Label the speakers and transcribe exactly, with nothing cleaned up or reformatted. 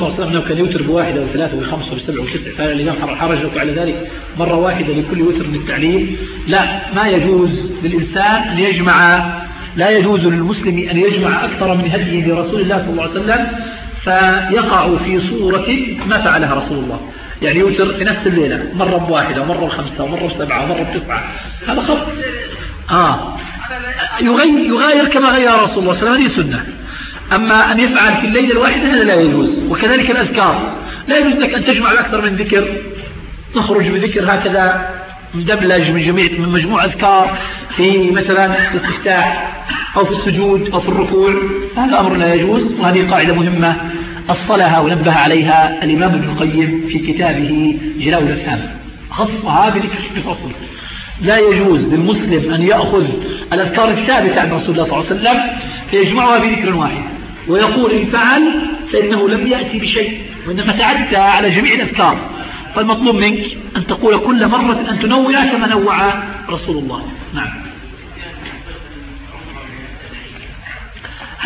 Speaker 1: صلى الله عليه وسلم كان يوتر بواحدة وثلاثة وخمسة وسبعة وتسعة، فهل الإمام حرج لك على ذلك مرة واحدة لكل وتر من التعليم؟ لا، ما يجوز للإنسان أن يجمع، لا يجوز للمسلم أن يجمع أكثر من هدي لرسول الله صلى الله عليه وسلم فيقع في صورة ما فعلها رسول الله، يعني يوتر في نفس الليلة مرة بواحدة ومرة بخمسة ومرة بسبعة ومرة بتسعة، هذا خط. آه يغير, يغير كما غير رسول الله صلى الله عليه وسلم، هذه سنة. أما أن يفعل في الليلة الواحدة هذا لا يجوز. وكذلك الأذكار، لا يجوز لك أن تجمع أكثر من ذكر، تخرج بذكر هكذا مدبلج من جميع من مجموع أذكار في مثلا الاستفتاح أو في السجود أو في الركوع، هذا أمر لا يجوز. وهذه قاعدة مهمة أصلها ونبه عليها الإمام ابن القيم في كتابه جلاء الأفهام، خصها بذكر بفصل. لا يجوز للمسلم أن يأخذ الأذكار الثابتة عن رسول الله صلى الله عليه وسلم فيجمعها بذكر واحد ويقول إن فعل فإنه لم يأتي بشيء، وإنما تعدى على جميع الأذكار. فالمطلوب منك أن تقول كل مرة أن تنوع كما نوع رسول الله. نعم.